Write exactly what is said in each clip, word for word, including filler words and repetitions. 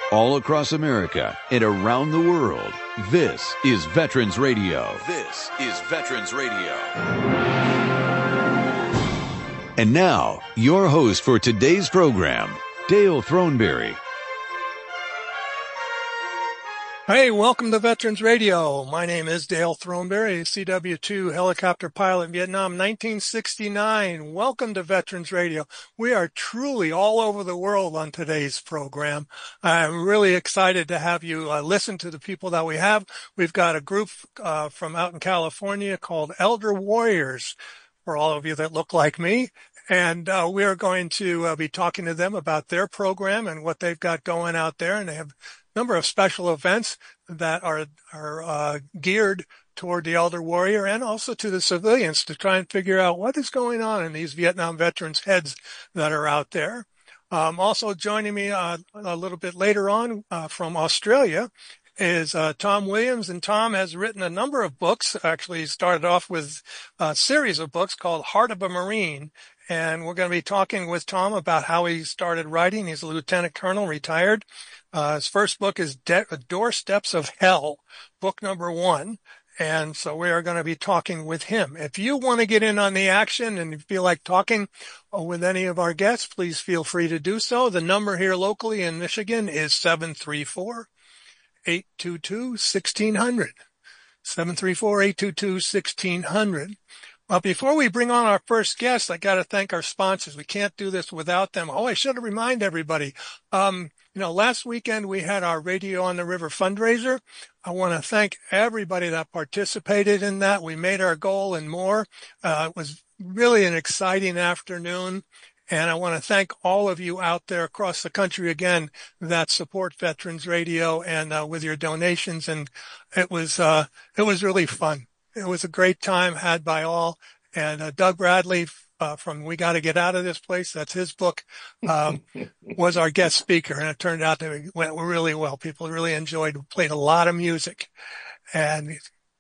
all across America and around the world. This is Veterans Radio. This is Veterans Radio. And now, your host for today's program, Dale Throneberry. Hey, welcome to Veterans Radio. My name is Dale Throneberry, C W two helicopter pilot in Vietnam, nineteen sixty-nine. Welcome to Veterans Radio. We are truly all over the world on today's program. I'm really excited to have you uh, listen to the people that we have. We've got a group uh, from out in California called Elder Warriors, for all of you that look like me. And uh, we are going to uh, be talking to them about their program and what they've got going out there. And they have number of special events that are are uh, geared toward the elder warrior and also to the civilians to try and figure out what is going on in these Vietnam veterans' heads that are out there. Um, also joining me uh, a little bit later on uh, from Australia is uh, Tom Williams, and Tom has written a number of books. Actually, he started off with a series of books called Heart of a Marine. And we're going to be talking with Tom about how he started writing. He's a lieutenant colonel, retired. Uh, his first book is De- Doorsteps of Hell, book number one. And so we are going to be talking with him. If you want to get in on the action and you feel like talking with any of our guests, please feel free to do so. The number here locally in Michigan is seven three four, eight two two, one six zero zero. seven three four, eight two two, one six zero zero. Well, before we bring on our first guest, I got to thank our sponsors. We can't do this without them. Oh, I should have reminded everybody. Um, you know, last weekend we had our Radio on the River fundraiser. I want to thank everybody that participated in that. We made our goal and more. Uh, it was really an exciting afternoon. And I want to thank all of you out there across the country again that support Veterans Radio and uh, with your donations. And it was, uh, it was really fun. It was a great time had by all. And uh, Doug Bradley uh, from We Got to Get Out of This Place, that's his book, um, was our guest speaker. And it turned out that it went really well. People really enjoyed, played a lot of music. And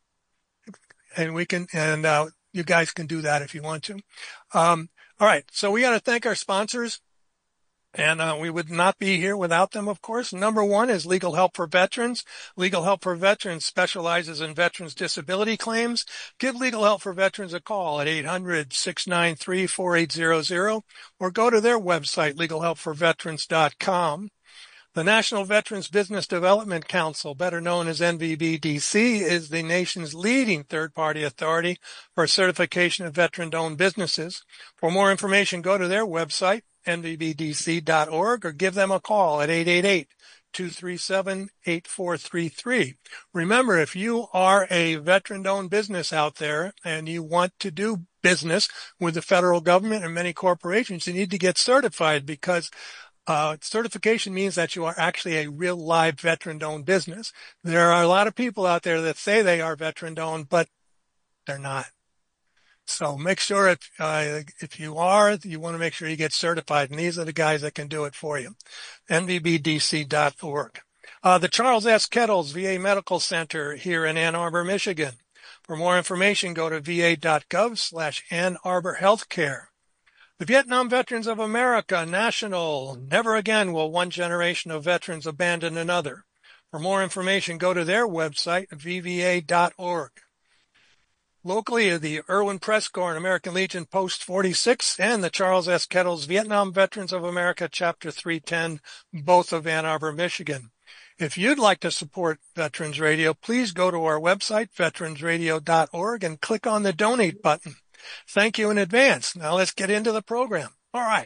and we can, and uh, you guys can do that if you want to. Um, all right. So we got to thank our sponsors. And uh, we would not be here without them, of course. Number one is Legal Help for Veterans. Legal Help for Veterans specializes in veterans' disability claims. Give Legal Help for Veterans a call at eight hundred, six nine three, four eight zero zero or go to their website, legal help for veterans dot com. The National Veterans Business Development Council, better known as N V B D C, is the nation's leading third-party authority for certification of veteran-owned businesses. For more information, go to their website, N V B D C dot org, or give them a call at eight eight eight, two three seven, eight four three three. Remember, if you are a veteran-owned business out there and you want to do business with the federal government and many corporations, you need to get certified because Uh, certification means that you are actually a real live veteran-owned business. There are a lot of people out there that say they are veteran-owned, but they're not. So make sure if, uh, if you are, you want to make sure you get certified. And these are the guys that can do it for you. N V B D C dot org. Uh, the Charles S. Kettles V A Medical Center here in Ann Arbor, Michigan. For more information, go to V A dot gov slash Ann Arbor Healthcare. The Vietnam Veterans of America National. Never again will one generation of veterans abandon another. For more information, go to their website, V V A dot org. Locally, the Irwin Press Corps and American Legion Post forty-six and the Charles S. Kettles Vietnam Veterans of America Chapter three ten, both of Ann Arbor, Michigan. If you'd like to support Veterans Radio, please go to our website, veterans radio dot org, and click on the donate button. Thank you in advance. Now let's get into the program. All right.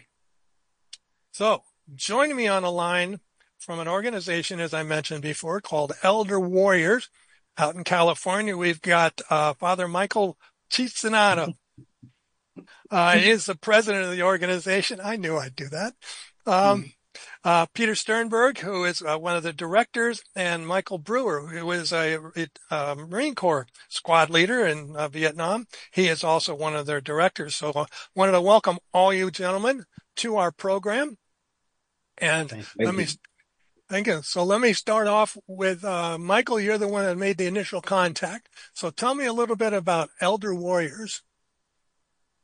So joining me on the line from an organization, as I mentioned before, called Elder Warriors out in California, we've got uh, Father Michael Cicinato. Uh, he is the president of the organization. I knew I'd do that. Um, Uh, Peter Sternberg, who is uh, one of the directors, and Michael Brewer, who is a, a Marine Corps squad leader in uh, Vietnam. He is also one of their directors. So I uh, wanted to welcome all you gentlemen to our program. And Thank let you. me, thank you. So let me start off with uh, Michael. You're the one that made the initial contact. So tell me a little bit about Elder Warriors.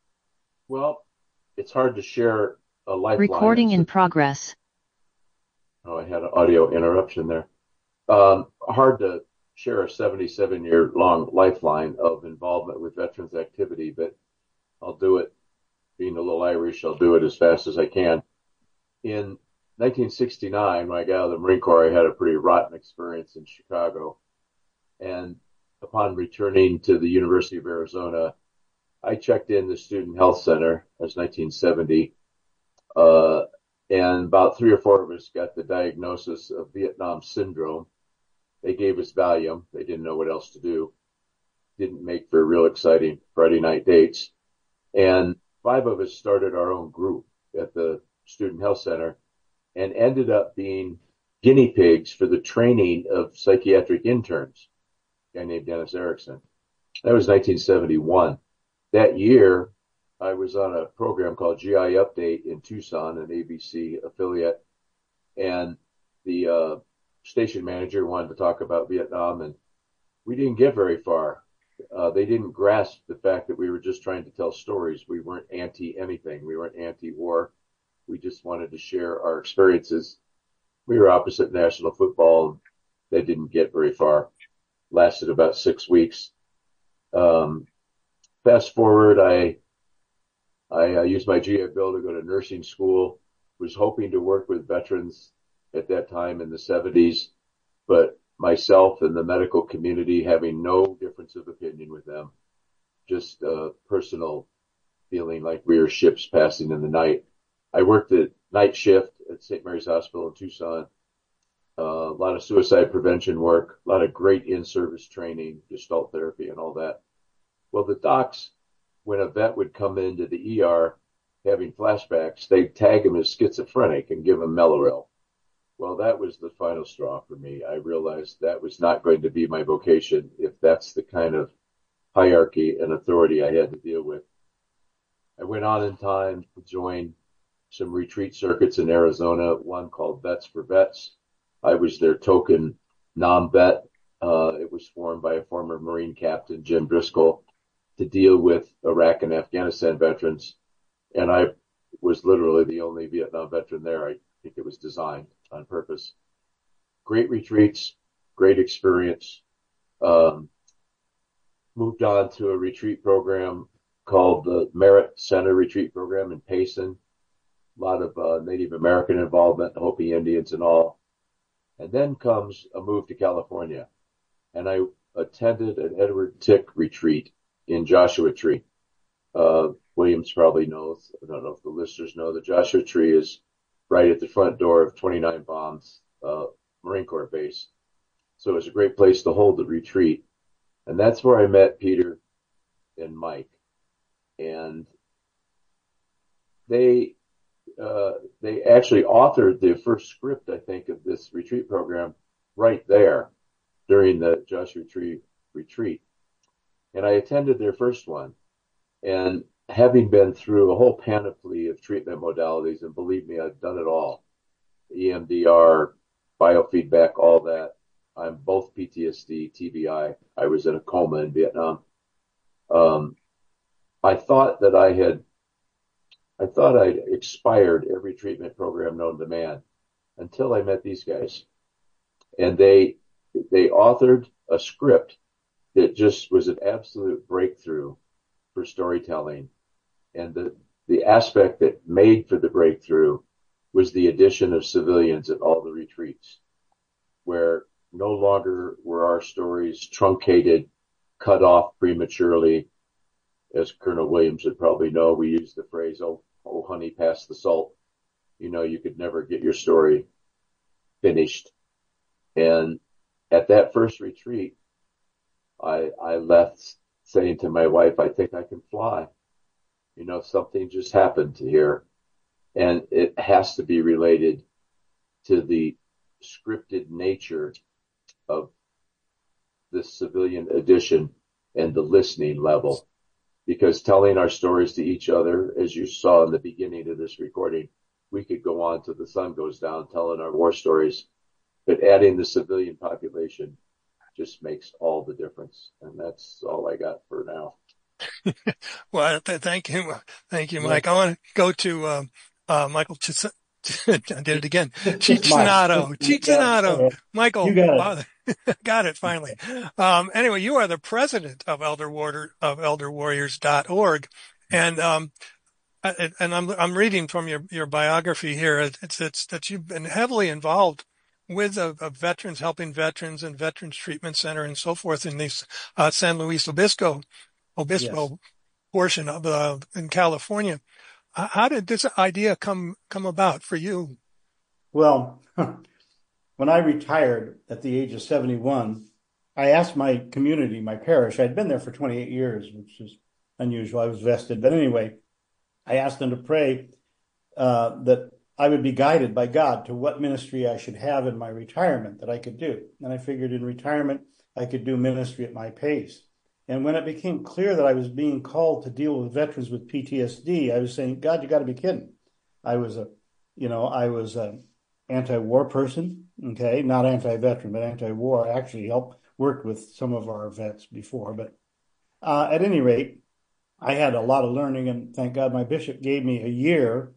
Well, it's hard to share a lifeline. Recording in progress. Oh, I had an audio interruption there. Um, hard to share a seventy-seven year long lifeline of involvement with veterans activity, but I'll do it. Being a little Irish, I'll do it as fast as I can. In nineteen sixty-nine, when I got out of the Marine Corps, I had a pretty rotten experience in Chicago. And upon returning to the University of Arizona, I checked in the Student Health Center. That was nineteen seventy. Uh, and about three or four of us got the diagnosis of Vietnam syndrome. They gave us Valium. They didn't know what else to do. Didn't make for real exciting Friday night dates. And five of us started our own group at the Student Health Center and ended up being guinea pigs for the training of psychiatric interns, a guy named Dennis Erickson. That was nineteen seventy-one. That year, I was on a program called G I Update in Tucson, an A B C affiliate, and the uh, station manager wanted to talk about Vietnam, and we didn't get very far. Uh, they didn't grasp the fact that we were just trying to tell stories. We weren't anti anything. We weren't anti-war. We just wanted to share our experiences. We were opposite national football. They didn't get very far. Lasted about six weeks. Um, fast forward, I I uh, used my G I Bill to go to nursing school. Was hoping to work with veterans at that time in the seventies, but myself and the medical community having no difference of opinion with them, just a personal feeling like we were ships passing in the night. I worked at night shift at Saint Mary's Hospital in Tucson. Uh, a lot of suicide prevention work, a lot of great in-service training, gestalt therapy and all that. Well, the docs, when a vet would come into the E R having flashbacks, they'd tag him as schizophrenic and give him Mellaril. Well, that was the final straw for me. I realized that was not going to be my vocation if that's the kind of hierarchy and authority I had to deal with. I went on in time to join some retreat circuits in Arizona, one called Vets for Vets. I was their token non-vet. Uh, it was formed by a former Marine captain, Jim Driscoll, to deal with Iraq and Afghanistan veterans. And I was literally the only Vietnam veteran there. I think it was designed on purpose. Great retreats, great experience. Um, moved on to a retreat program called the Merit Center Retreat Program in Payson. A lot of uh, Native American involvement, Hopi Indians and all. And then comes a move to California. And I attended an Edward Tick retreat in Joshua Tree. Uh, Williams probably knows, I don't know if the listeners know, the Joshua Tree is right at the front door of twenty-nine Bombs uh, Marine Corps base. So it was a great place to hold the retreat. And that's where I met Peter and Mike. And they uh, they actually authored the first script, I think, of this retreat program right there during the Joshua Tree retreat. And I attended their first one. And having been through a whole panoply of treatment modalities, and believe me, I've done it all, E M D R, biofeedback, all that. I'm both P T S D, T B I. I was in a coma in Vietnam. Um, I thought that I had, I thought I'd expired every treatment program known to man until I met these guys. And they, they authored a script that just was an absolute breakthrough for storytelling. And the, the aspect that made for the breakthrough was the addition of civilians at all the retreats, where no longer were our stories truncated, cut off prematurely. As Colonel Williams would probably know, we used the phrase, oh, oh, honey, pass the salt. You know, you could never get your story finished. And at that first retreat, I, I left saying to my wife, I think I can fly. You know, something just happened here. And it has to be related to the scripted nature of this civilian edition and the listening level. Because telling our stories to each other, as you saw in the beginning of this recording, we could go on till the sun goes down telling our war stories. But adding the civilian population just makes all the difference. And that's all I got for now. Well, th- thank you. Thank you, Yeah. Mike. I want to go to um, uh, Michael Ch- I did it again. Chichinado. Chichinado. Michael. You got it. Wow. Got it finally. Um, anyway, you are the president of Elder Warrior, of elder warriors dot org. And, um, I, and I'm, I'm reading from your, your biography here. It's, it's that you've been heavily involved with uh, uh, veterans, helping veterans and Veterans Treatment Center and so forth in this uh, San Luis Obispo, Obispo Yes. portion of uh, in California. Uh, how did this idea come come about for you? Well, when I retired at the age of seventy-one, I asked my community, my parish, I'd been there for twenty-eight years, which is unusual. I was vested. But anyway, I asked them to pray uh, that I would be guided by God to what ministry I should have in my retirement that I could do. And I figured in retirement, I could do ministry at my pace. And when it became clear that I was being called to deal with veterans with P T S D, I was saying, God, you got to be kidding. I was a, you know, I was an anti-war person, okay, not anti-veteran, but anti-war. I actually helped work with some of our vets before. But uh, at any rate, I had a lot of learning, and thank God my bishop gave me a year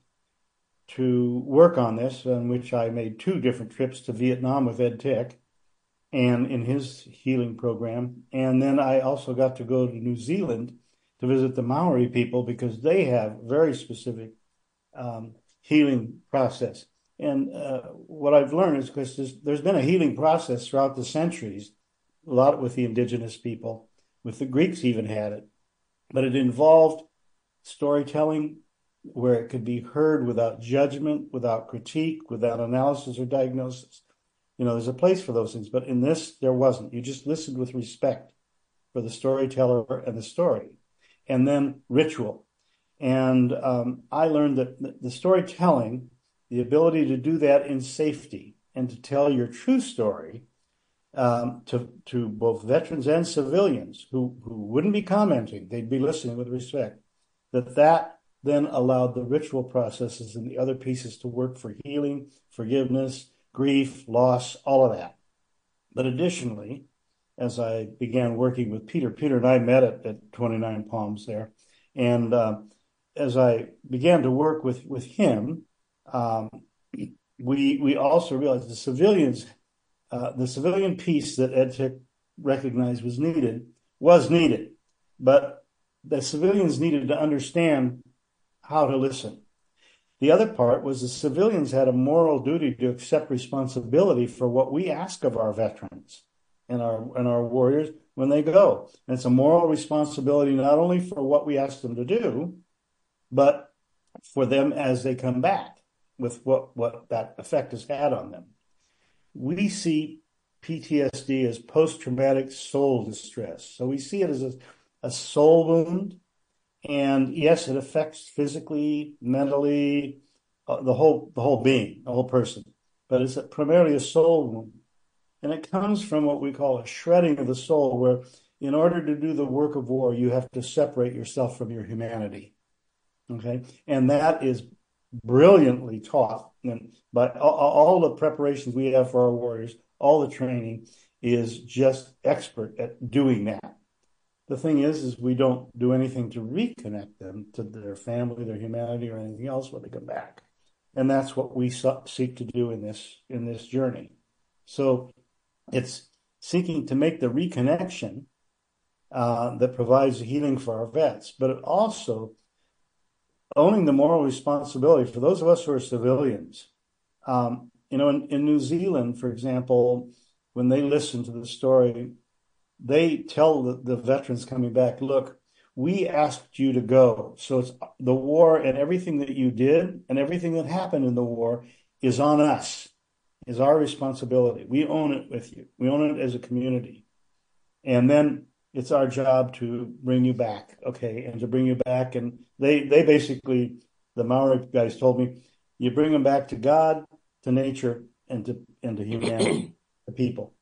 to work on this, in which I made two different trips to Vietnam with Ed Tick and in his healing program. And then I also got to go to New Zealand to visit the Maori people because they have very specific um, healing process. And uh, what I've learned is because there's, there's been a healing process throughout the centuries, a lot with the indigenous people, with the Greeks even had it, but it involved storytelling where it could be heard without judgment, without critique, without analysis or diagnosis. You know, there's a place for those things, but in this, there wasn't. You just listened with respect for the storyteller and the story, and then ritual. And um, I learned that the storytelling, the ability to do that in safety and to tell your true story um, to, to both veterans and civilians who, who wouldn't be commenting, they'd be listening with respect, that that then allowed the ritual processes and the other pieces to work for healing, forgiveness, grief, loss, all of that. But additionally, as I began working with Peter, Peter and I met at, at twenty-nine Palms there. And uh, as I began to work with, with him, um, we we also realized the civilians, uh, the civilian piece that Ed Tick recognized was needed, was needed. But the civilians needed to understand how to listen. The other part was the civilians had a moral duty to accept responsibility for what we ask of our veterans and our and our warriors when they go. And it's a moral responsibility not only for what we ask them to do, but for them as they come back with what, what that effect has had on them. We see P T S D as post-traumatic soul distress. So we see it as a, a soul wound. And yes, it affects physically, mentally, uh, the whole the whole being, the whole person. But it's a, primarily a soul wound. And it comes from what we call a shredding of the soul, where in order to do the work of war, you have to separate yourself from your humanity. Okay? And that is brilliantly taught. And by all, all the preparations we have for our warriors, all the training is just expert at doing that. The thing is, is we don't do anything to reconnect them to their family, their humanity, or anything else when they come back. And that's what we seek to do in this in this journey. So it's seeking to make the reconnection uh, that provides healing for our vets, but it also owning the moral responsibility for those of us who are civilians. Um, you know, in, in New Zealand, for example, when they listen to the story, they tell the, the veterans coming back, look, we asked you to go. So it's the war and everything that you did and everything that happened in the war is on us, is our responsibility. We own it with you. We own it as a community. And then it's our job to bring you back, okay, and to bring you back. And they, they basically, the Maori guys told me, you bring them back to God, to nature, and to, and to humanity, the people.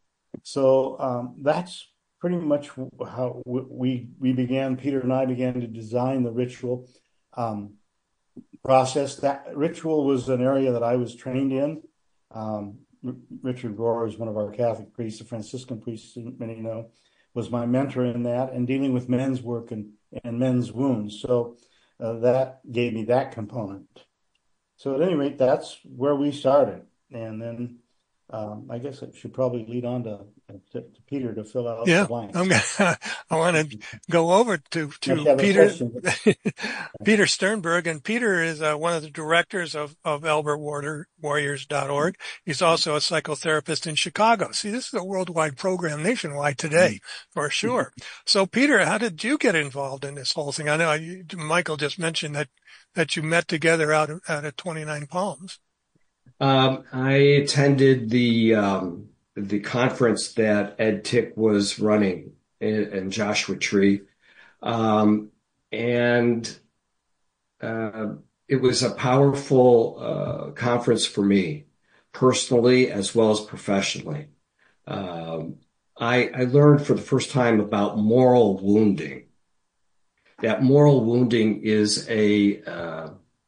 So um, that's pretty much how we we began. Peter and I began to design the ritual um, process. That ritual was an area that I was trained in. Um, Richard Rohr is one of our Catholic priests, a Franciscan priest, many know, was my mentor in that and dealing with men's work and, and men's wounds. So uh, that gave me that component. So at any rate, that's where we started. And then um, I guess it should probably lead on to, to, to Peter to fill out the Yeah, blanks. I'm gonna, I want to go over to, to Peter, Peter Sternberg. And Peter is uh, one of the directors of, of Albert Warriors dot org. He's also a psychotherapist in Chicago. See, this is a worldwide program, nationwide today, for sure. So Peter, how did you get involved in this whole thing? I know you, Michael just mentioned that, that you met together out of, out of twenty-nine Palms. Um, I attended the, um, the conference that Ed Tick was running in, in Joshua Tree. Um, and, uh, it was a powerful, uh, conference for me personally, as well as professionally. Um, I, I learned for the first time about moral wounding. That moral wounding is a, uh,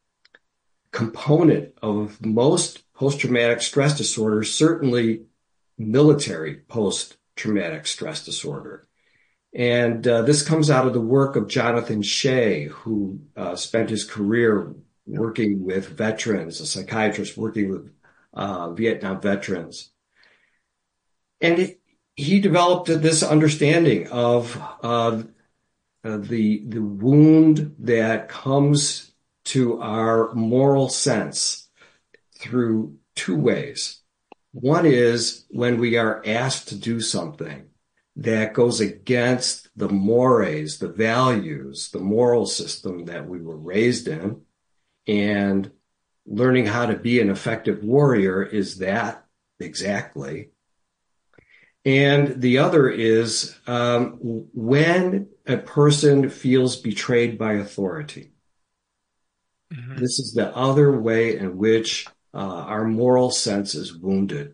component of most post-traumatic stress disorders, certainly military post-traumatic stress disorder. And uh, this comes out of the work of Jonathan Shea, who uh, spent his career working with veterans, a psychiatrist working with uh, Vietnam veterans. And it, he developed this understanding of uh, uh, the, the wound that comes to our moral sense through two ways. One is when we are asked to do something that goes against the mores, the values, the moral system that we were raised in, and learning how to be an effective warrior is that exactly. And the other is um, when a person feels betrayed by authority. Mm-hmm. This is the other way in which uh, our moral sense is wounded.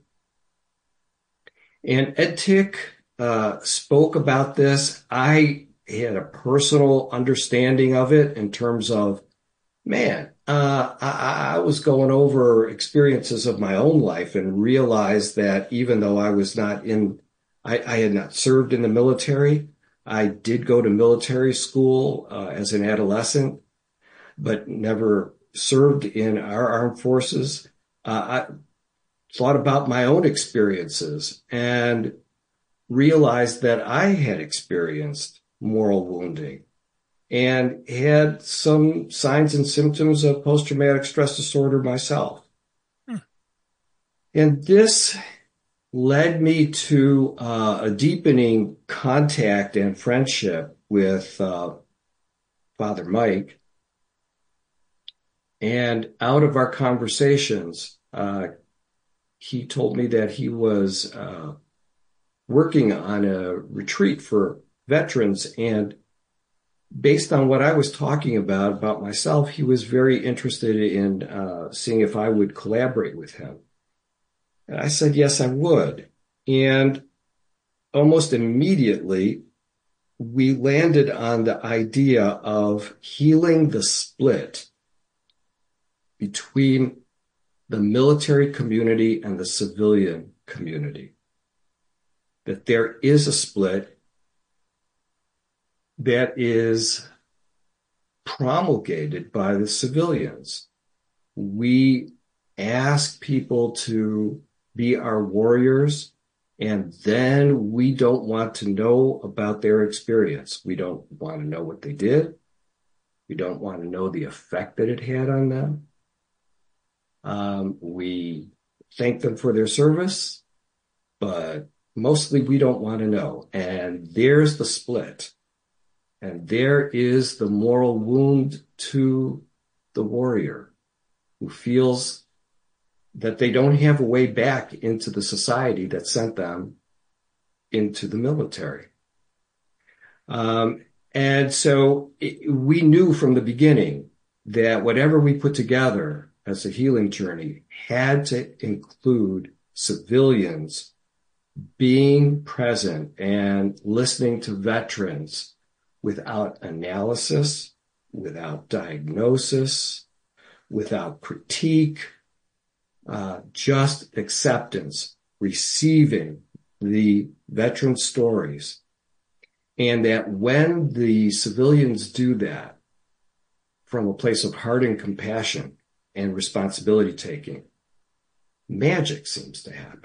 And Ed Tick uh, spoke about this. I had a personal understanding of it in terms of, man, uh, I, I was going over experiences of my own life and realized that even though I was not in, I, I had not served in the military, I did go to military school uh, as an adolescent, but never served in our armed forces. Uh, I thought about my own experiences and realized that I had experienced moral wounding and had some signs and symptoms of post-traumatic stress disorder myself. Hmm. And this led me to uh, a deepening contact and friendship with uh, Father Mike. And out of our conversations, uh, he told me that he was uh, working on a retreat for veterans. And based on what I was talking about, about myself, he was very interested in uh, seeing if I would collaborate with him. And I said, yes, I would. And almost immediately, we landed on the idea of healing the split between the military community and the civilian community. That there is a split that is promulgated by the civilians. We ask people to be our warriors, and then we don't want to know about their experience. We don't want to know what they did. We don't want to know the effect that it had on them. Um, we thank them for their service, but mostly we don't want to know. And there's the split. And there is the moral wound to the warrior who feels that they don't have a way back into the society that sent them into the military. Um, and so it, we knew from the beginning that whatever we put together as a healing journey had to include civilians being present and listening to veterans without analysis, without diagnosis, without critique, uh, just acceptance, receiving the veteran stories. And that when the civilians do that from a place of heart and compassion, and responsibility taking, magic seems to happen.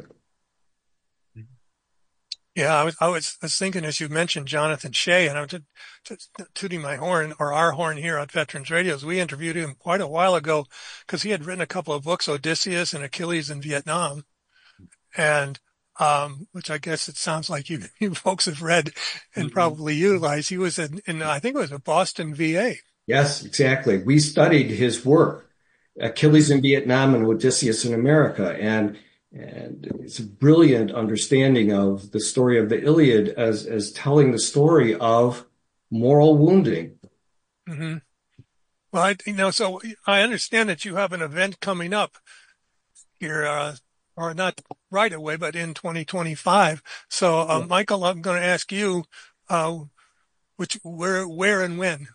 Yeah, I was, I was, I was thinking as you mentioned Jonathan Shea, and I'm just, just tooting my horn or our horn here on Veterans Radios. We interviewed him quite a while ago because he had written a couple of books, Odysseus and Achilles in Vietnam, and um, which I guess it sounds like you, you folks have read and probably utilized. He was in, in, I think it was a Boston V A. Yes, exactly. We studied his work, Achilles in Vietnam and Odysseus in America, and And it's a brilliant understanding of the story of the Iliad as, as telling the story of moral wounding. Mm-hmm. Well, I, you know, so I understand that you have an event coming up here, uh, or not right away, but in twenty twenty-five. So, uh, yeah. Michael, I'm going to ask you, uh, which, where, where and when?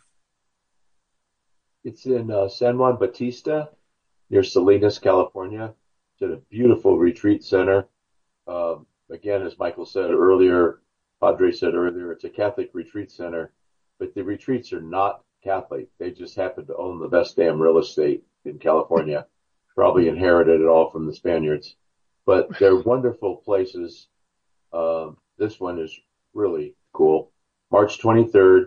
It's in uh, San Juan Bautista near Salinas, California. At a beautiful retreat center. Um, again, as Michael said earlier, Padre said earlier, it's a Catholic retreat center, but the retreats are not Catholic. They just happen to own the best damn real estate in California. Probably inherited it all from the Spaniards, but they're wonderful places. Um, this one is really cool. March twenty-third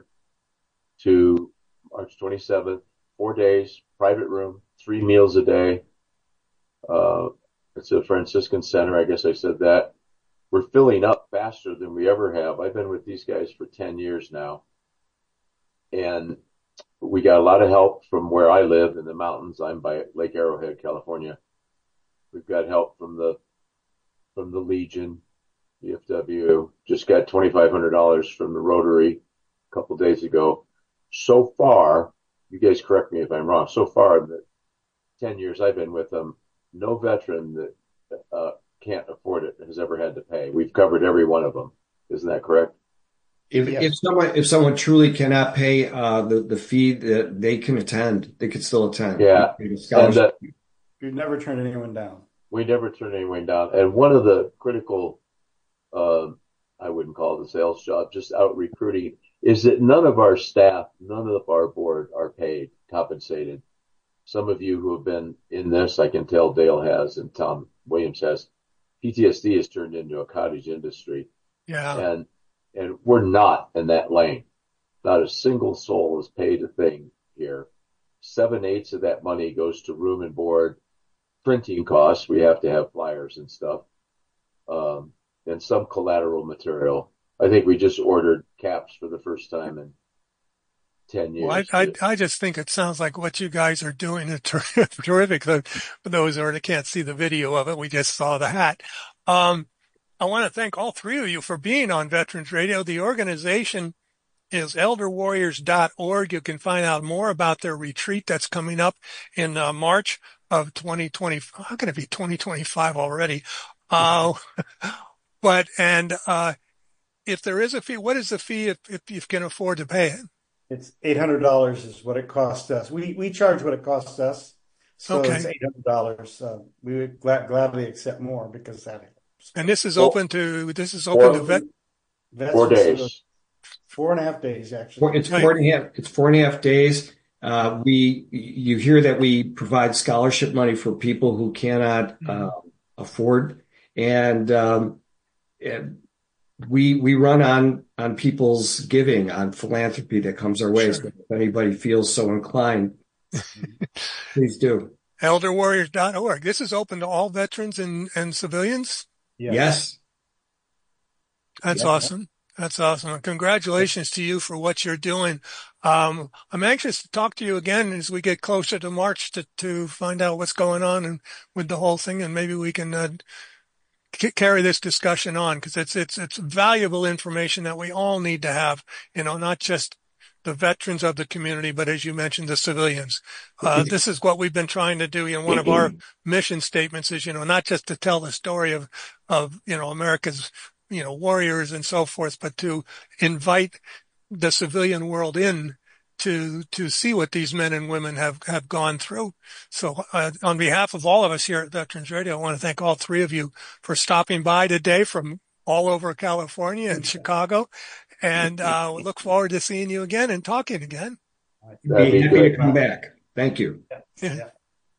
to March twenty-seventh, four days, private room, three meals a day. Uh, It's a Franciscan center. I guess I said that. We're filling up faster than we ever have. I've been with these guys for ten years now. And we got a lot of help from where I live in the mountains. I'm by Lake Arrowhead, California. We've got help from the, from the Legion, the F W. Just got twenty-five hundred dollars from the Rotary a couple of days ago. So far, you guys correct me if I'm wrong. So far, in the ten years I've been with them, no veteran that uh, can't afford it has ever had to pay. We've covered every one of them. Isn't that correct? If, yes. if someone if someone truly cannot pay uh, the the fee, that they can attend. They can still attend. Yeah, and uh, you've never turned anyone down. We never turn anyone down. And one of the critical, uh, I wouldn't call it a sales job, just out recruiting, is that none of our staff, none of our board are paid, compensated. Some of you who have been in this, I can tell Dale has and Tom Williams has, P T S D has turned into a cottage industry. Yeah. And, and we're not in that lane. Not a single soul is paid a thing here. Seven eighths of that money goes to room and board, printing costs. We have to have flyers and stuff. Um, and some collateral material. I think we just ordered caps for the first time in ten years. Well, I, I, I just think it sounds like what you guys are doing is ter- terrific. For those who can't see the video of it, we just saw the hat. Um, I want to thank all three of you for being on Veterans Radio. The organization is elder warriors dot org. You can find out more about their retreat that's coming up in uh, March of twenty twenty. How can it be twenty twenty-five already? Uh, but, and, uh, if there is a fee, what is the fee if, if you can afford to pay it? It's eight hundred dollars is what it costs us. We we charge what it costs us. So okay. It's eight hundred dollars. Uh, we would glad, gladly accept more because that helps. And this is open to, this is open four, to vet. Four days. Four and a half days, actually. Four, it's four and a half, it's four and a half days. Uh, we, you hear that we provide scholarship money for people who cannot, uh, afford. And, um, and we, we run on, on people's giving, on philanthropy that comes our way. Sure. So if anybody feels so inclined, please do. elder warriors dot org. This is open to all veterans and, and civilians? Yes. yes. That's yeah. awesome. That's awesome. Congratulations to you for what you're doing. Um, I'm anxious to talk to you again as we get closer to March to, to find out what's going on and with the whole thing. And maybe we can, uh, c- carry this discussion on because it's, it's, it's valuable information that we all need to have, you know, not just the veterans of the community, but as you mentioned, the civilians. Uh, this is what we've been trying to do. You know, one of our mission statements is, you know, not just to tell the story of, of, you know, America's, you know, warriors and so forth, but to invite the civilian world in to, to see what these men and women have, have gone through. So, uh, on behalf of all of us here at Veterans Radio, I want to thank all three of you for stopping by today from all over California and Chicago. And, uh, we look forward to seeing you again and talking again. Be happy to come back. Thank you. Yeah.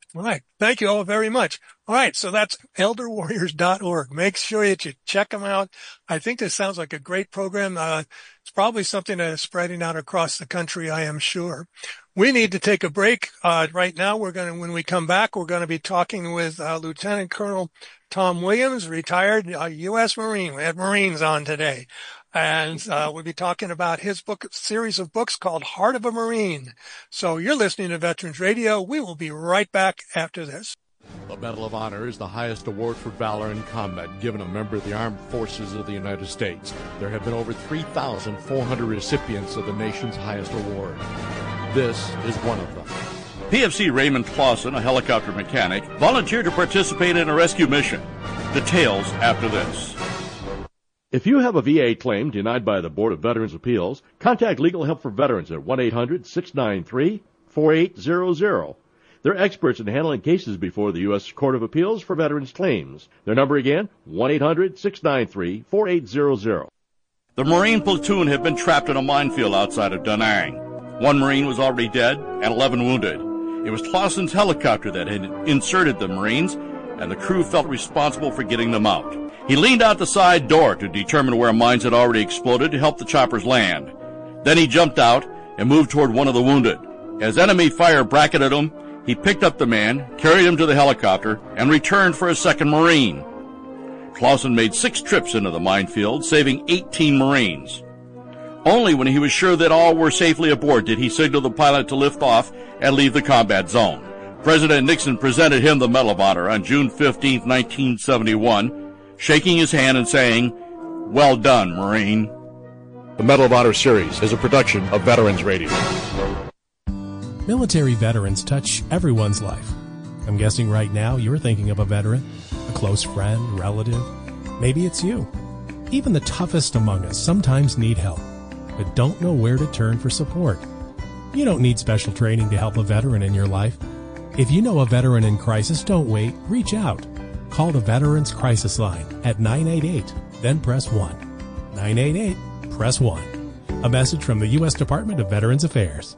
All right. Thank you all very much. All right. So that's elder warriors dot org. Make sure that you check them out. I think this sounds like a great program. Uh, it's probably something that is spreading out across the country, I am sure. We need to take a break. Uh, right now, we're going to, when we come back, we're going to be talking with uh, Lieutenant Colonel Tom Williams, retired uh, U S Marine. We had Marines on today. And uh, we'll be talking about his book series of books called Heart of a Marine. So you're listening to Veterans Radio. We will be right back after this. The Medal of Honor is the highest award for valor in combat given a member of the Armed Forces of the United States. There have been over three thousand four hundred recipients of the nation's highest award. This is one of them. P F C Raymond Clausen, a helicopter mechanic, volunteered to participate in a rescue mission. Details after this. If you have a V A claim denied by the Board of Veterans' Appeals, contact Legal Help for Veterans at one eight hundred six nine three four eight zero zero. They're experts in handling cases before the U S Court of Appeals for Veterans Claims. Their number again, one eight hundred six nine three four eight zero zero. The Marine platoon had been trapped in a minefield outside of Da Nang. One Marine was already dead and eleven wounded. It was Clausen's helicopter that had inserted the Marines, and the crew felt responsible for getting them out. He leaned out the side door to determine where mines had already exploded to help the choppers land. Then he jumped out and moved toward one of the wounded. As enemy fire bracketed him, he picked up the man, carried him to the helicopter, and returned for a second Marine. Clausen made six trips into the minefield, saving eighteen Marines. Only when he was sure that all were safely aboard did he signal the pilot to lift off and leave the combat zone. President Nixon presented him the Medal of Honor on June fifteenth, nineteen seventy-one, shaking his hand and saying, "Well done, Marine." The Medal of Honor series is a production of Veterans Radio. Military veterans touch everyone's life. I'm guessing right now you're thinking of a veteran, a close friend, relative. Maybe it's you. Even the toughest among us sometimes need help, but don't know where to turn for support. You don't need special training to help a veteran in your life. If you know a veteran in crisis, don't wait. Reach out. Call the Veterans Crisis Line at nine eight eight, then press one. nine eight eight, press one. A message from the U S Department of Veterans Affairs.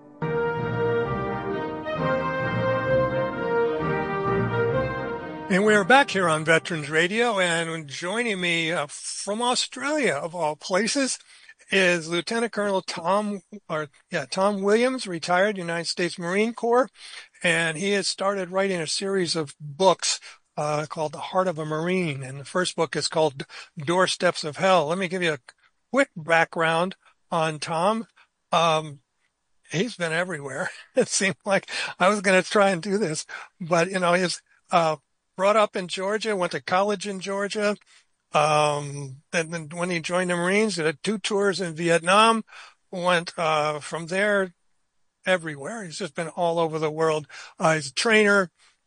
And we're back here on Veterans Radio, and joining me uh, from Australia, of all places, is Lieutenant Colonel Tom, or yeah, Tom Williams, retired United States Marine Corps, and he has started writing a series of books uh, called The Heart of a Marine, and the first book is called Doorsteps of Hell. Let me give you a quick background on Tom. Um, he's been everywhere. It seemed like I was going to try and do this, but you know, he's uh, brought up in Georgia, went to college in Georgia. Um, and then when he joined the Marines, did two tours in Vietnam, went, uh, from there everywhere. He's just been all over the world. Uh, he's a trainer,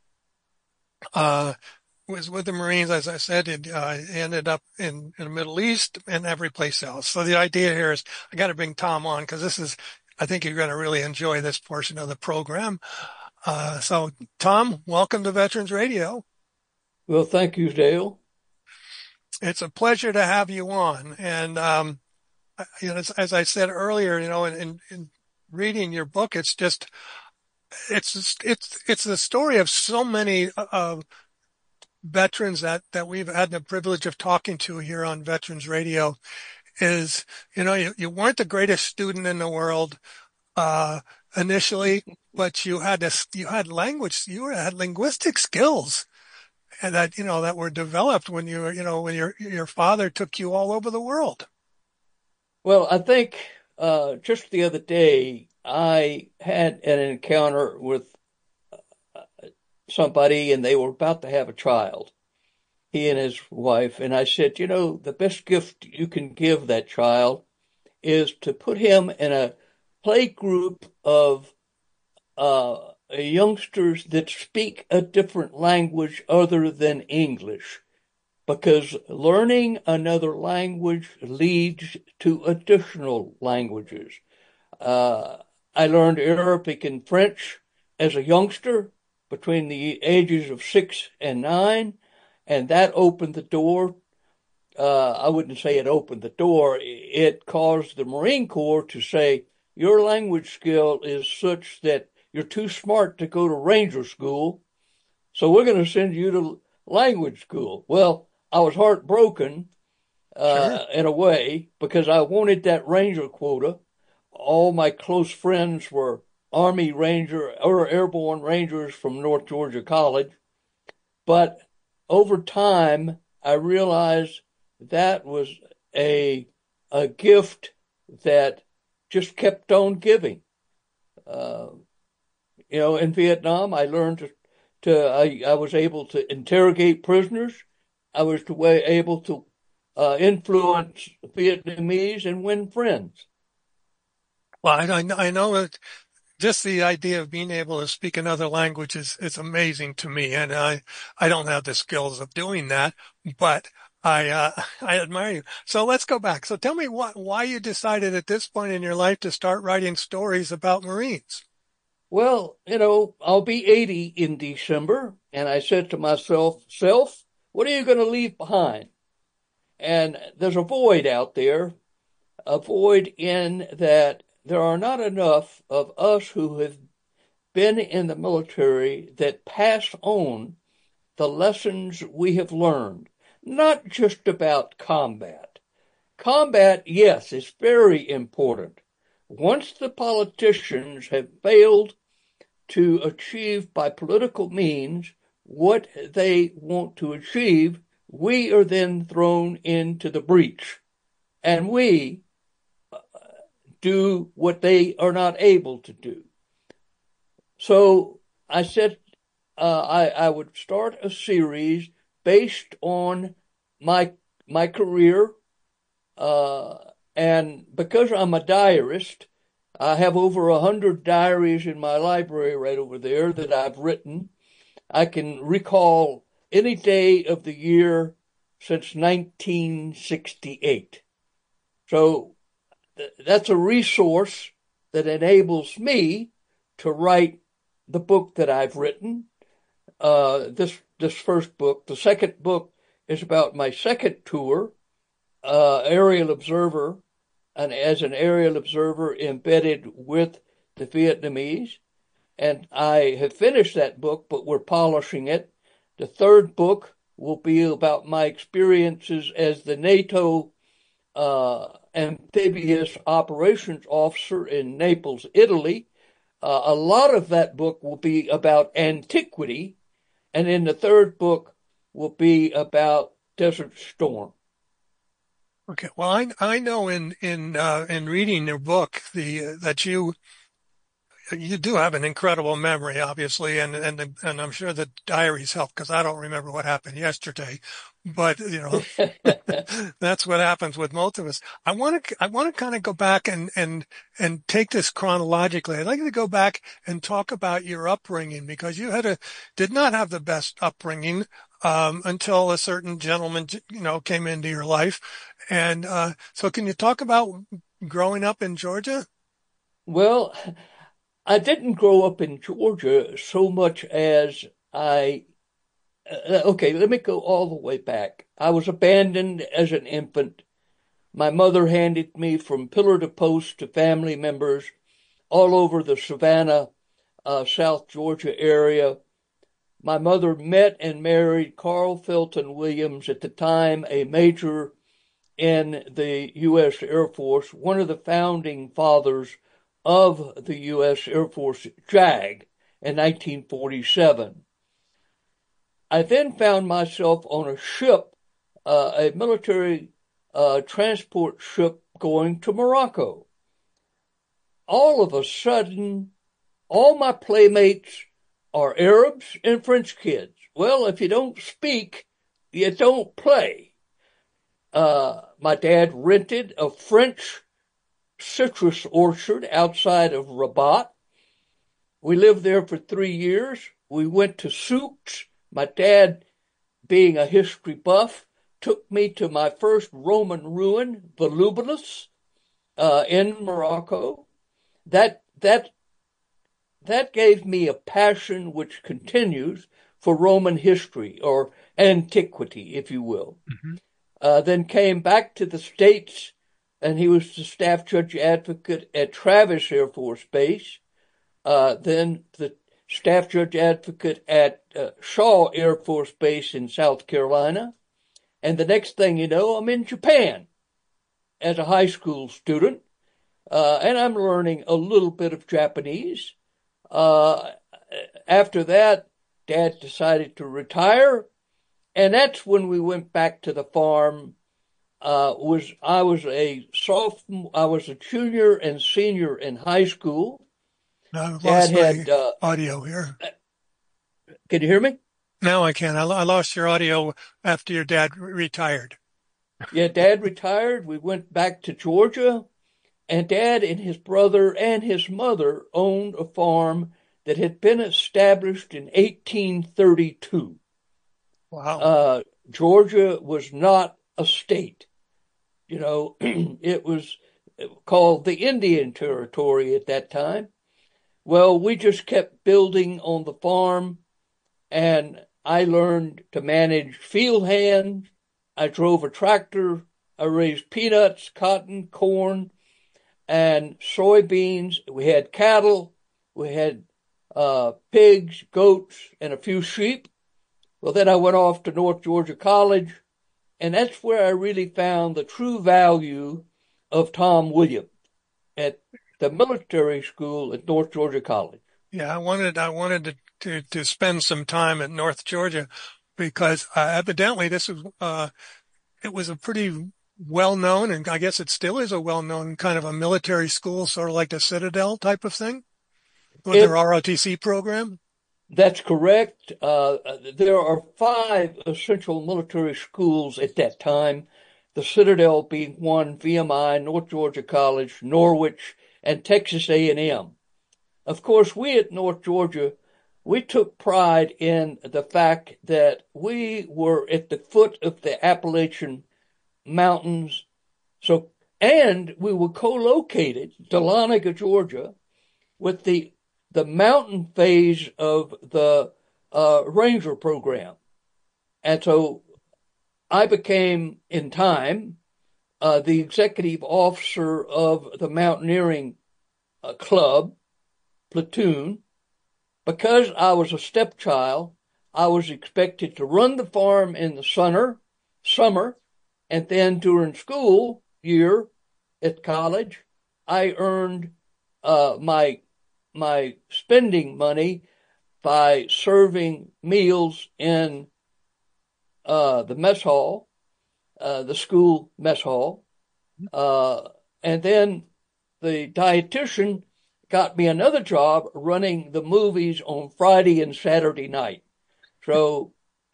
uh, was with the Marines, as I said, it, uh, ended up in, in the Middle East and every place else. So the idea here is I got to bring Tom on because this is, I think you're going to really enjoy this portion of the program. Uh, so Tom, welcome to Veterans Radio. Well, thank you, Dale. It's a pleasure to have you on. And, um, you know, as, as I said earlier, you know, in, in, in reading your book, it's just, it's, just, it's, it's the story of so many, uh, veterans that, that we've had the privilege of talking to here on Veterans Radio is, you know, you, you weren't the greatest student in the world, uh, initially, but you had this, you had language, you had linguistic skills. And that, you know, that were developed when you were, you know, when your, your father took you all over the world. Well, I think, uh, just the other day, I had an encounter with somebody and they were about to have a child, he and his wife. And I said, you know, the best gift you can give that child is to put him in a play group of, uh, youngsters that speak a different language other than English, because learning another language leads to additional languages. Uh, I learned Arabic and French as a youngster between the ages of six and nine, and that opened the door. Uh, I wouldn't say it opened the door. It caused the Marine Corps to say, your language skill is such that you're too smart to go to Ranger School, so we're going to send you to language school. Well, I was heartbroken uh, sure. in a way because I wanted that Ranger quota. All my close friends were Army Ranger or Airborne Rangers from North Georgia College. But over time, I realized that was a a gift that just kept on giving. Uh, you know, in Vietnam, I learned to, to I, I was able to interrogate prisoners. I was to way, able to uh, influence Vietnamese and win friends. Well, I, I know that just the idea of being able to speak another language is, is amazing to me. And I, I don't have the skills of doing that, but I, uh, I admire you. So let's go back. So tell me what, why you decided at this point in your life to start writing stories about Marines. Well, you know, I'll be eighty in December. And I said to myself, self, what are you going to leave behind? And there's a void out there, a void in that there are not enough of us who have been in the military that pass on the lessons we have learned, not just about combat. Combat, yes, is very important. Once the politicians have failed to achieve by political means what they want to achieve, we are then thrown into the breach. And we do what they are not able to do. So I said uh, I, I would start a series based on my my career, uh, and because I'm a diarist, I have over a hundred diaries in my library right over there that I've written. I can recall any day of the year since nineteen sixty-eight. So that's a resource that enables me to write the book that I've written. Uh, this this first book. The second book is about my second tour, uh, aerial observer, and as an aerial observer embedded with the Vietnamese. And I have finished that book, but we're polishing it. The third book will be about my experiences as the NATO uh, amphibious operations officer in Naples, Italy. Uh, a lot of that book will be about antiquity, and in the third book will be about Desert Storm. Okay. Well, I I know in in uh, in reading your book the uh, that you you do have an incredible memory, obviously, and and and I'm sure the diaries help because I don't remember what happened yesterday. But you know, that's what happens with most of us. I want to I want to kind of go back and and and take this chronologically. I'd like to go back and talk about your upbringing because you had a did not have the best upbringing um, until a certain gentleman, you know, came into your life. And uh, so, can you talk about growing up in Georgia? Well, I didn't grow up in Georgia so much as I. Uh, okay, let me go all the way back. I was abandoned as an infant. My mother handed me from pillar to post to family members all over the Savannah, uh, South Georgia area. My mother met and married Carl Felton Williams, at the time a major in the U S Air Force, one of the founding fathers of the U S Air Force JAG in nineteen forty-seven. I then found myself on a ship, uh, a military uh, transport ship going to Morocco. All of a sudden, all my playmates are Arabs and French kids. Well, if you don't speak, you don't play. Uh, my dad rented a French citrus orchard outside of Rabat. We lived there for three years. We went to souks. My dad, being a history buff, took me to my first Roman ruin, Volubilis, uh, in Morocco. That that that gave me a passion which continues for Roman history, or antiquity, if you will. Mm-hmm. Uh, then came back to the States, and he was the staff judge advocate at Travis Air Force Base. uh, then the staff judge advocate at uh, Shaw Air Force Base in South Carolina. And the next thing you know, I'm in Japan as a high school student, uh, and I'm learning a little bit of Japanese. Uh, after that, Dad decided to retire, and that's when we went back to the farm. Uh, was I was a sophomore, I was a junior and senior in high school. No, I've Dad lost my had uh, audio here. Can you hear me? Now I can. I, I lost your audio after your dad re- retired. Yeah, Dad retired. We went back to Georgia, and Dad and his brother and his mother owned a farm that had been established in eighteen thirty-two. Wow. Uh, Georgia was not a state. You know, it was called the Indian Territory at that time. Well, we just kept building on the farm, and I learned to manage field hands. I drove a tractor. I raised peanuts, cotton, corn, and soybeans. We had cattle. We had uh, pigs, goats, and a few sheep. Well, then I went off to North Georgia College, and that's where I really found the true value of Tom Williams at the military school at North Georgia College. Yeah, I wanted I wanted to to, to spend some time at North Georgia because uh, evidently this was uh, it was a pretty well known, and I guess it still is a well known kind of a military school, sort of like the Citadel type of thing with It- their R O T C program. That's correct. Uh, there are five essential military schools at that time, the Citadel being one, V M I, North Georgia College, Norwich, and Texas A and M. Of course, we at North Georgia, we took pride in the fact that we were at the foot of the Appalachian Mountains. So, and we were co-located, Dahlonega, Georgia, with the the mountain phase of the uh, Ranger program. And so I became, in time, uh, the executive officer of the mountaineering uh, club, platoon. Because I was a stepchild, I was expected to run the farm in the summer, summer, and then during school year at college, I earned uh, my my spending money by serving meals in uh, the mess hall, uh, the school mess hall. Uh, and then the dietitian got me another job running the movies on Friday and Saturday night. So,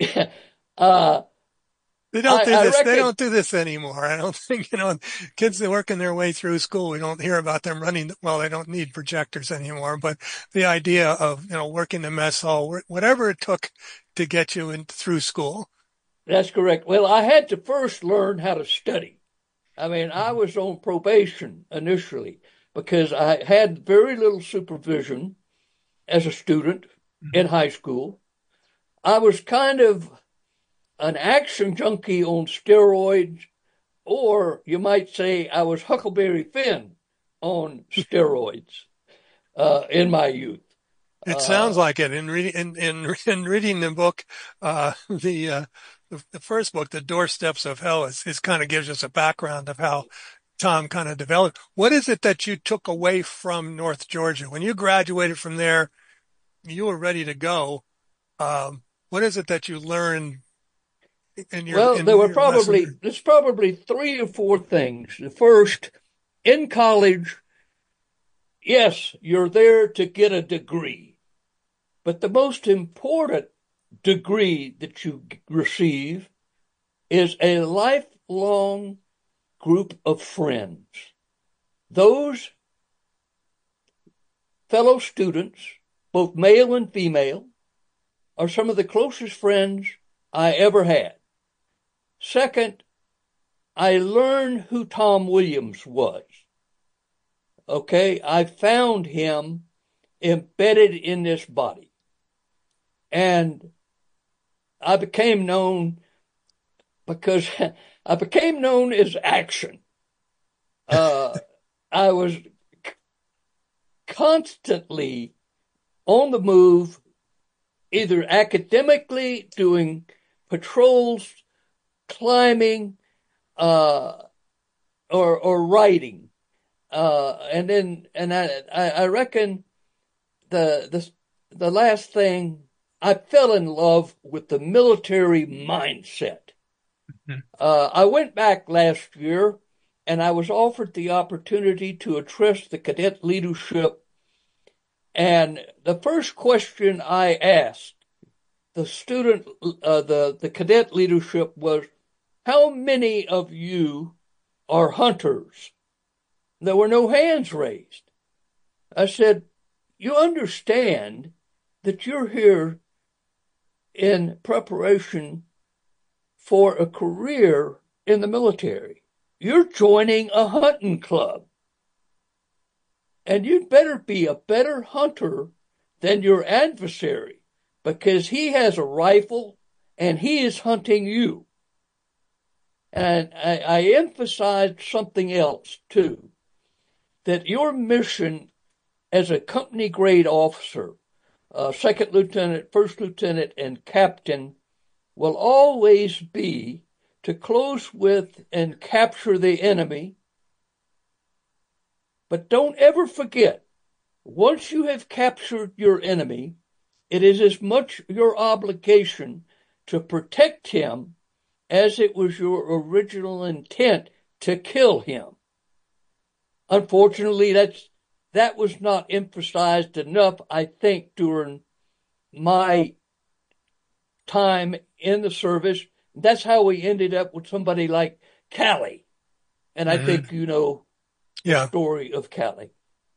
uh, They don't I- do I this. They reckon- don't do this anymore. I don't think, you know, kids that are working their way through school, we don't hear about them running. Well, they don't need projectors anymore, but the idea of, you know, working the mess hall, wh- whatever it took to get you in through school. That's correct. Well, I had to first learn how to study. I mean, I was on probation initially because I had very little supervision as a student in high school. I was kind of an action junkie on steroids, or you might say I was Huckleberry Finn on steroids uh, in my youth. It sounds like it in reading, in, in, in reading the book, uh, the, uh, the, the first book, The Doorsteps of Hell, is, is kind of gives us a background of how Tom kind of developed. What is it that you took away from North Georgia? When you graduated from there, you were ready to go. Um, what is it that you learned in your, Well, in there were your probably, lesson? there's probably three or four things. The first, in college, yes, you're there to get a degree. But the most important degree that you g- receive is a lifelong group of friends. Those fellow students, both male and female, are some of the closest friends I ever had. Second, I learned who Tom Williams was. Okay, I found him embedded in this body. And I became known because I became known as Action. Uh, I was c- constantly on the move, either academically, doing patrols, climbing, uh, or or writing. Uh, and then, and I, I reckon the, the, the last thing, I fell in love with the military mindset. Mm-hmm. Uh, I went back last year and I was offered the opportunity to address the cadet leadership. And the first question I asked the student, uh, the, the cadet leadership was, how many of you are hunters? There were no hands raised. I said, you understand that you're here in preparation for a career in the military. You're joining a hunting club. And you'd better be a better hunter than your adversary, because he has a rifle and he is hunting you. And I, I emphasized something else too, that your mission as a company grade officer, uh, second lieutenant, first lieutenant, and captain will always be to close with and capture the enemy. But don't ever forget, once you have captured your enemy, it is as much your obligation to protect him as it was your original intent to kill him. Unfortunately, that's, that was not emphasized enough, I think, during my time in the service. That's how we ended up with somebody like Callie. And I mm-hmm. think you know yeah. the story of Callie.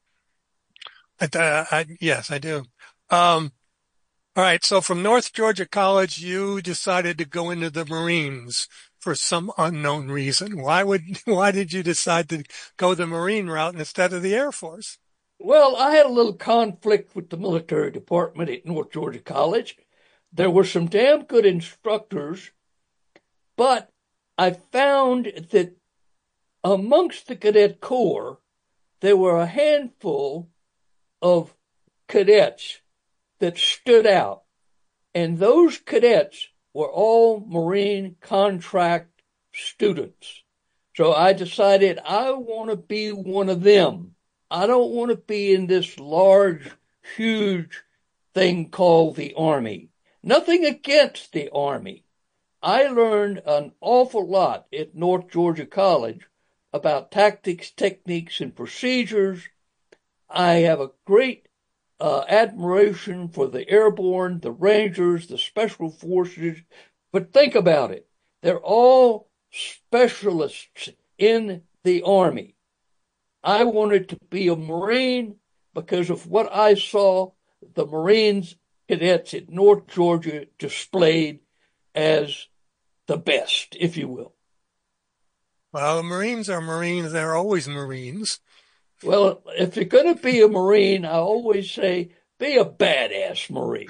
I, I, yes, I do. Um, all right. So from North Georgia College, you decided to go into the Marines for some unknown reason. Why would, why did you decide to go the Marine route instead of the Air Force? Well, I had a little conflict with the military department at North Georgia College. There were some damn good instructors, but I found that amongst the cadet corps, there were a handful of cadets that stood out. And those cadets were all Marine contract students. So I decided I want to be one of them. I don't want to be in this large, huge thing called the Army. Nothing against the Army. I learned an awful lot at North Georgia College about tactics, techniques, and procedures. I have a great uh, admiration for the airborne, the Rangers, the Special Forces. But think about it. They're all specialists in the Army. I wanted to be a Marine because of what I saw the Marines cadets at North Georgia displayed as the best, if you will. Well, the Marines are Marines. They're always Marines. Well, if you're going to be a Marine, I always say, be a badass Marine.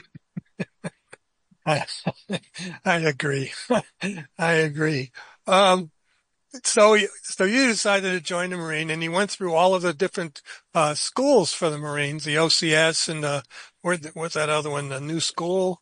I, I agree. I agree. Um, so, so you decided to join the Marine, and you went through all of the different uh, schools for the Marines, the O C S and the, where, what's that other one, the new school?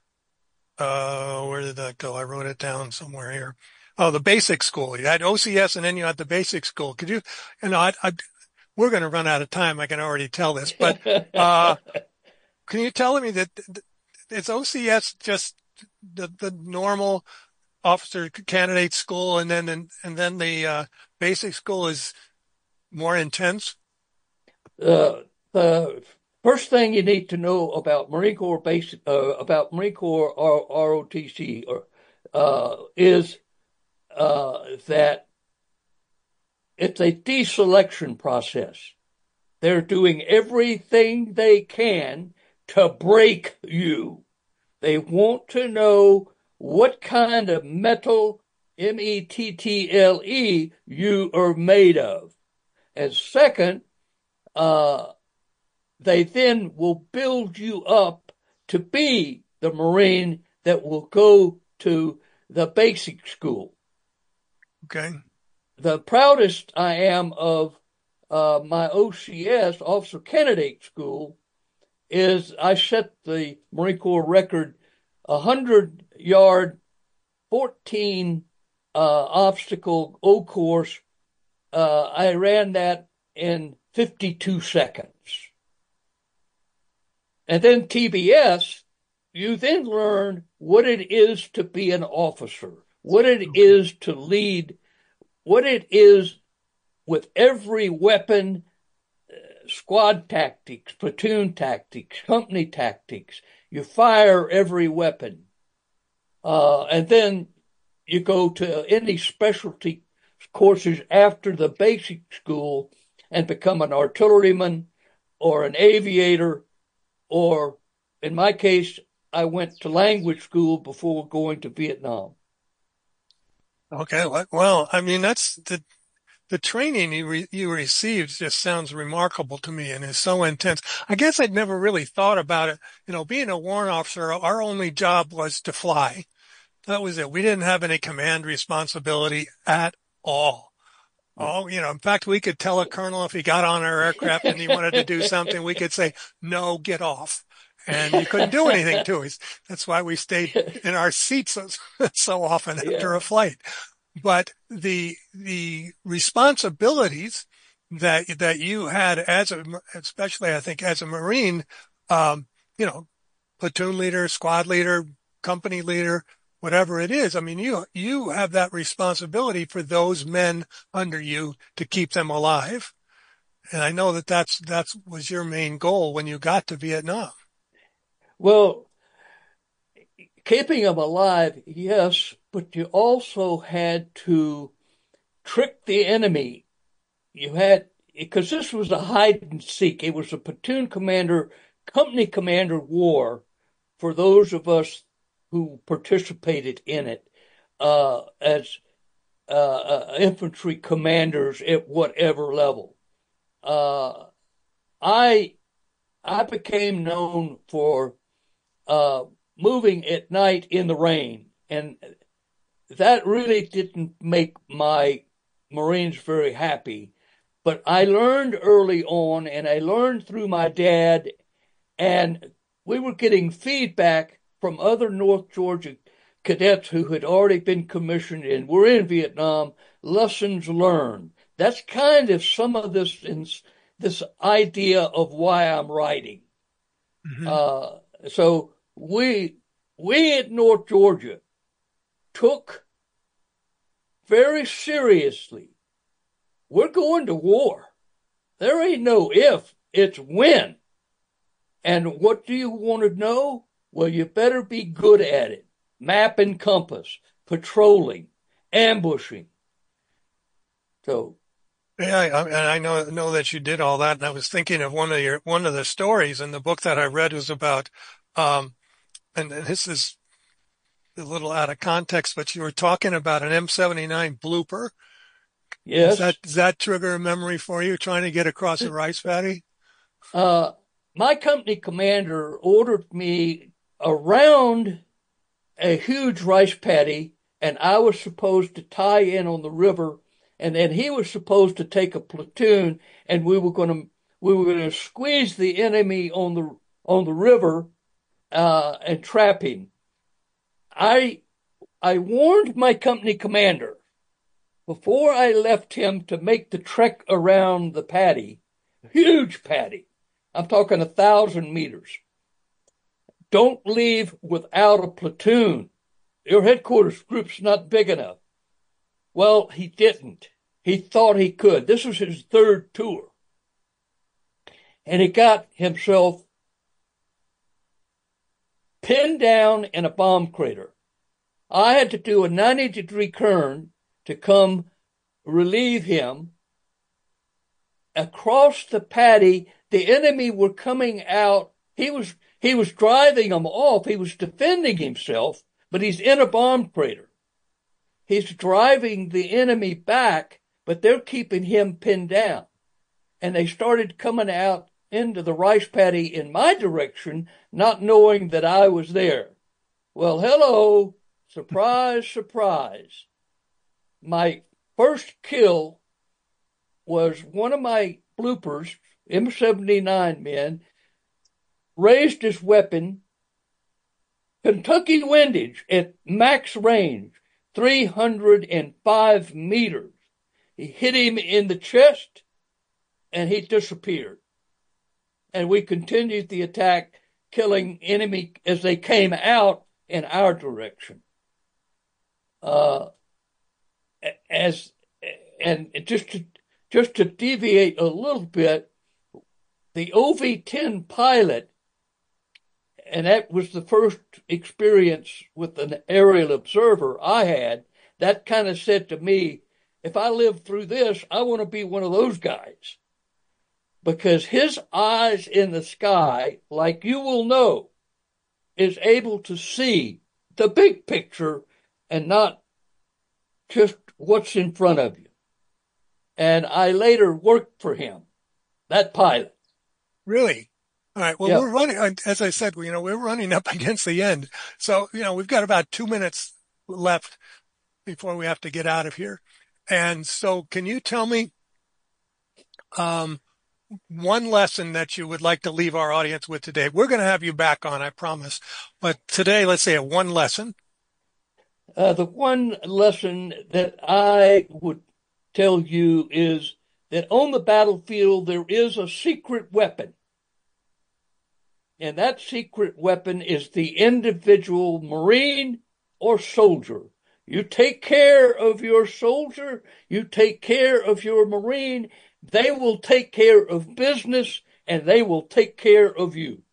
Uh, where did that go? I wrote it down somewhere here. Oh, the basic school. You had O C S and then you had the basic school. Could you, you know, I, I, we're going to run out of time. I can already tell this, but, uh, can you tell me that is O C S just the, the normal officer candidate school, and then, and, and then the, uh, basic school is more intense? Uh, the first thing you need to know about Marine Corps basic, uh, about Marine Corps R O T C or, uh, is, uh, that it's a deselection process. They're doing everything they can to break you. They want to know what kind of metal, M E T T L E, you are made of. And second, uh, they then will build you up to be the Marine that will go to the basic school. Okay. The proudest I am of uh, my O C S, Officer Candidate School, is I set the Marine Corps record, a hundred yard, fourteen uh, obstacle O course. Uh, I ran that in fifty-two seconds. And then T B S, you then learn what it is to be an officer, what it is to lead, what it is with every weapon, uh, squad tactics, platoon tactics, company tactics. You fire every weapon. Uh, and then you go to any specialty courses after the basic school and become an artilleryman or an aviator, or in my case, I went to language school before going to Vietnam. Okay, well, I mean, that's the the training you re, you received just sounds remarkable to me and is so intense. I guess I'd never really thought about it. You know, being a warrant officer, our only job was to fly. That was it. We didn't have any command responsibility at all. Oh, you know, in fact, we could tell a colonel if he got on our aircraft and he wanted to do something, we could say, no, get off. And you couldn't do anything to us. That's why we stayed in our seats so, so often after yeah. a flight. But the, the responsibilities that, that you had as a, especially I think as a Marine, um, you know, platoon leader, squad leader, company leader, whatever it is. I mean, you, you have that responsibility for those men under you to keep them alive. And I know that that's, that's was your main goal when you got to Vietnam. Well, keeping them alive, yes, but you also had to trick the enemy. You had, because this was a hide and seek. It was a platoon commander, company commander war for those of us who participated in it uh, as uh, uh, infantry commanders at whatever level. Uh, I I became known for uh, moving at night in the rain, and that really didn't make my Marines very happy. But I learned early on, and I learned through my dad, and we were getting feedback from other North Georgia cadets who had already been commissioned and were in Vietnam, lessons learned. That's kind of some of this, this idea of why I'm writing. Mm-hmm. Uh, so we, we at North Georgia took very seriously, we're going to war. There ain't no if, it's when. And what do you want to know? Well, you better be good at it. Map and compass, patrolling, ambushing. So, yeah, I, and I know know that you did all that. And I was thinking of one of your one of the stories in the book that I read was about, um, and this is a little out of context, but you were talking about an M seventy-nine blooper. Yes. Does that, does that trigger a memory for you trying to get across a rice paddy? Uh, my company commander ordered me around a huge rice paddy, and I was supposed to tie in on the river, and then he was supposed to take a platoon, and we were going to we were going to squeeze the enemy on the on the river uh, and trap him. I I warned my company commander before I left him to make the trek around the paddy, huge paddy. I'm talking a thousand meters. Don't leave without a platoon. Your headquarters group's not big enough. Well, he didn't. He thought he could. This was his third tour. And he got himself pinned down in a bomb crater. I had to do a ninety degree turn to come relieve him. Across the paddy, the enemy were coming out. He was He was driving them off. He was defending himself, but he's in a bomb crater. He's driving the enemy back, but they're keeping him pinned down. And they started coming out into the rice paddy in my direction, not knowing that I was there. Well, hello, surprise, surprise. My first kill was one of my bloopers, M seventy-nine men, raised his weapon, Kentucky windage at max range, three hundred five meters. He hit him in the chest, and he disappeared. And we continued the attack, killing enemy as they came out in our direction. Uh, as and just to just to deviate a little bit, the O V ten pilot, and that was the first experience with an aerial observer I had, that kind of said to me, if I live through this, I want to be one of those guys. Because his eyes in the sky, like you will know, is able to see the big picture and not just what's in front of you. And I later worked for him, that pilot. Really? All right. Well, Yeah. we're running, as I said, you know, we're running up against the end. So, you know, we've got about two minutes left before we have to get out of here. And so can you tell me, um, one lesson that you would like to leave our audience with today? We're going to have you back on, I promise. But today, let's say a one lesson. Uh, the one lesson that I would tell you is that on the battlefield, there is a secret weapon. And that secret weapon is the individual Marine or soldier. You take care of your soldier, you take care of your Marine, they will take care of business, and they will take care of you.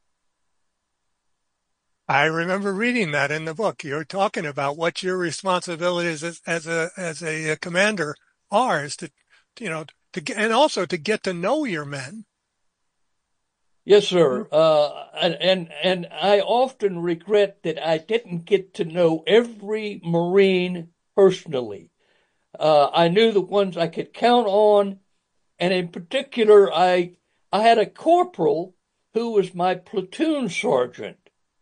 I remember reading that in the book. You're talking about what your responsibilities as, as a as a commander are, is to, you know, to get, and also to get to know your men. Yes, sir. Uh, and, and and I often regret that I didn't get to know every Marine personally. Uh, I knew the ones I could count on, and in particular, I I had a corporal who was my platoon sergeant.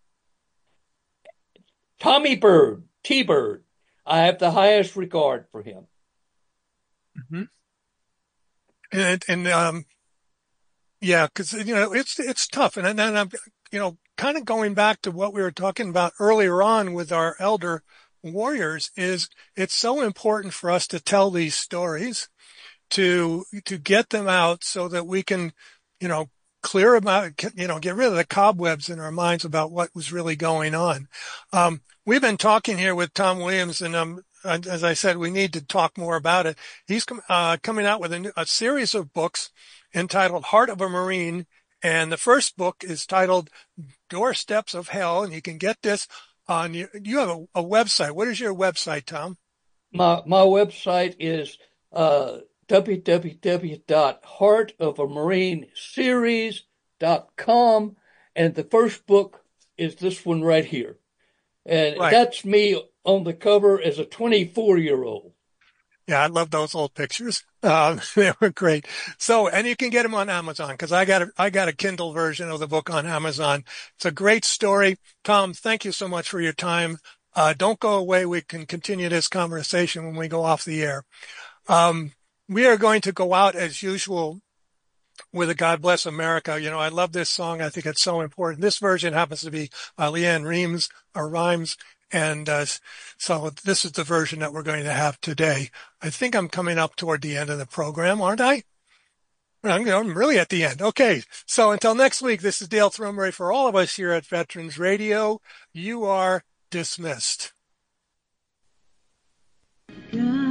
Tommy Bird, T-Bird. I have the highest regard for him. Mm-hmm. And, and, um, yeah, cause, you know, it's, it's tough. And then I'm, you know, kind of going back to what we were talking about earlier on with our elder warriors, is it's so important for us to tell these stories, to, to get them out so that we can, you know, clear about, you know, get rid of the cobwebs in our minds about what was really going on. Um, we've been talking here with Tom Williams, and um, as I said, we need to talk more about it. He's uh, coming out with a, new, a series of books entitled Heart of a Marine, and the first book is titled Doorsteps of Hell, and you can get this on your, you have a, a website. What is your website, Tom? My my website is uh, w w w dot heart of a marine series dot com, and the first book is this one right here. And right. That's me on the cover as a twenty-four-year-old. Yeah, I love those old pictures. Uh, they were great. So, and you can get them on Amazon, because I got a, I got a Kindle version of the book on Amazon. It's a great story. Tom, thank you so much for your time. Uh, don't go away. We can continue this conversation when we go off the air. Um, we are going to go out as usual with a God Bless America. You know, I love this song. I think it's so important. This version happens to be uh, Leanne Reams or Rhymes. And uh, so this is the version that we're going to have today. I think I'm coming up toward the end of the program, aren't I? I'm, I'm really at the end. Okay. So until next week, this is Dale Throneberry for all of us here at Veterans Radio. You are dismissed. God.